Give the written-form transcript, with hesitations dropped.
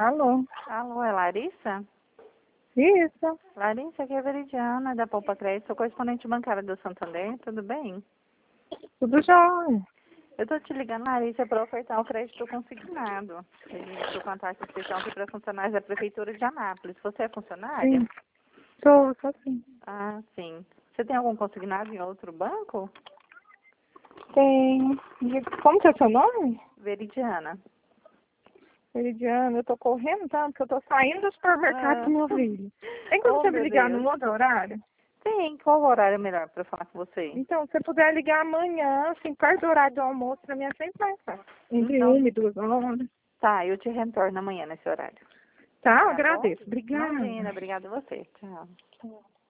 Alô? Alô, é Larissa? Isso. Larissa, aqui é a Veridiana, da Poupa Crédito, sou correspondente bancária do Santander, tudo bem? Tudo jóia. Eu tô te ligando, Larissa, para ofertar o crédito consignado. O contato especial aqui para funcionários da Prefeitura de Anápolis. Você é funcionária? Sim. Sou sim. Ah, sim. Você tem algum consignado em outro banco? Tem. Como que é seu nome? Veridiana. Meridiana, eu tô correndo tanto que eu tô saindo do supermercado com meu filho. Tem como Oh, você me meu ligar Deus. num outro horário? Tem. Qual o horário melhor para falar com você? Então, se você puder ligar amanhã, assim, perto do horário do almoço, pra mim é sempre mais fácil. Entre Então, 1 e 2 horas. tá, eu te retorno amanhã nesse horário. Tá, Tá bom? agradeço. Obrigada. Imagina, obrigada a você. Tchau.